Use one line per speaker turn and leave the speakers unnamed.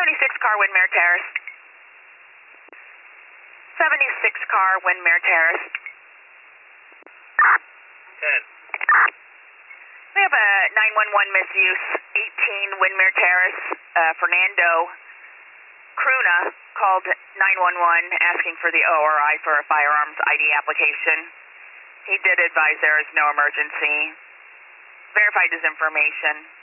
car, Windmere Terrace. 76 car, Windmere Terrace.
10.
We have a 911 misuse, 18 Windmere Terrace. Fernando Cruna called 911 asking for the ORI for a firearms ID application. He did advise there is no emergency. Verified his information.